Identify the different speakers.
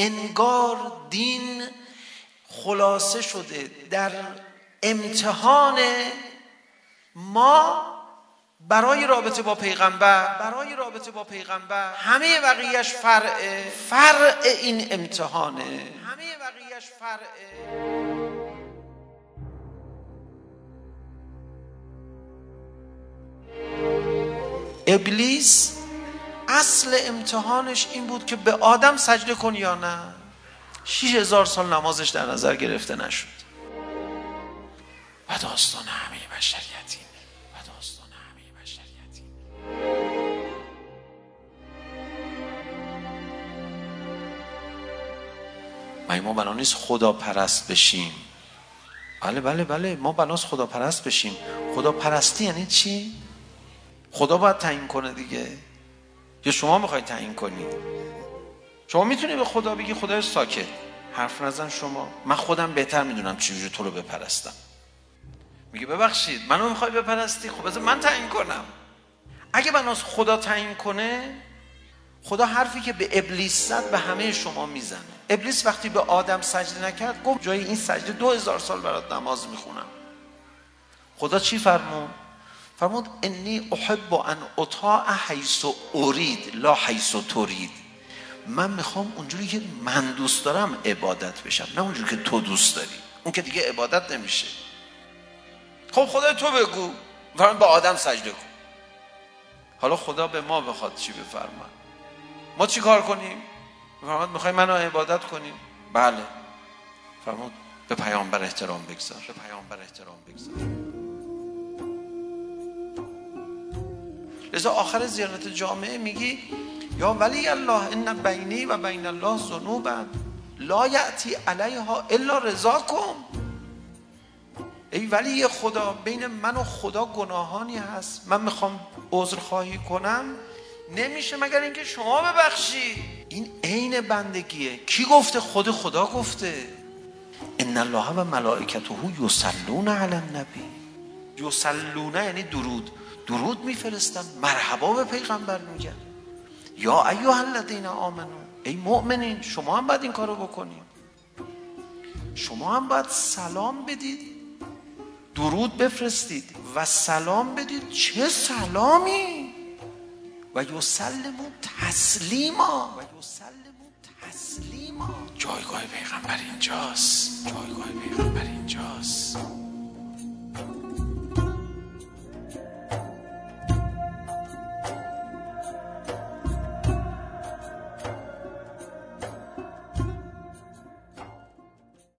Speaker 1: انگار دین خلاصه شده در امتحان ما برای رابطه با پیغمبر، همه بقیه‌اش فرع این امتحانه. ابلیس اصل امتحانش این بود که به آدم سجده کن یا نه. 6000 سال نمازش در نظر گرفته نشد. و داستان همه بشریتی. ما بنا نیست خدا پرست بشیم. بله ما بناست خدا پرست بشیم. خدا پرستی یعنی چی؟ خدا باید تعیین کنه دیگه، یا شما میخواید تعیین کنید؟ شما میتونی به خدا بگی خدای ساکت، حرف نزن، شما من خودم بهتر میدونم چجوری تو رو بپرستم. میگه ببخشید منو میخوای بپرستی؟ خب بذار من تعیین کنم. اگه بناست خدا تعیین کنه، خدا حرفی که به ابلیس زد به همه شما میزنه. ابلیس وقتی به آدم سجده نکرد گفت جای این سجده 2000 سال برات نماز میخونم. خدا چی فرمود؟ فرمود انی احب ان اطاع حیث ارید لا حیث ترید. من میخوام اونجوری که من دوست دارم عبادت بشم، نه اونجوری که تو دوست داری. اون که دیگه عبادت نمیشه. خب خدا تو بگو، فرمود به آدم سجده کن. حالا خدا به ما بخواد چی بفرماد؟ ما چی کار کنیم؟ فرمود میخوای منو عبادت کنیم؟ بله. فرمود به پیامبر احترام بگذار. لذا آخر زیارت جامعه میگی یا ولی الله ان بینی و بین الله ذنوبا لا یأتی علیها الا رضاکم. ای ولی خدا، بین من و خدا گناهانی هست، من میخوام عذرخواهی کنم، نمیشه مگر اینکه شما ببخشی. این عین بندگیه. کی گفته؟ خود خدا گفته ان الله و ملائکته یصلون علی النبی. یصلون یعنی درود میفرستن، مرحبا به پیغمبر میگن. یا ایها الذین آمنو، ای مؤمنین شما هم باید این کارو بکنید. شما هم باید سلام بدید، درود بفرستید و سلام بدید. چه سلامی؟ و یسلموا تسلیما. جایگاه پیغمبر اینجاست.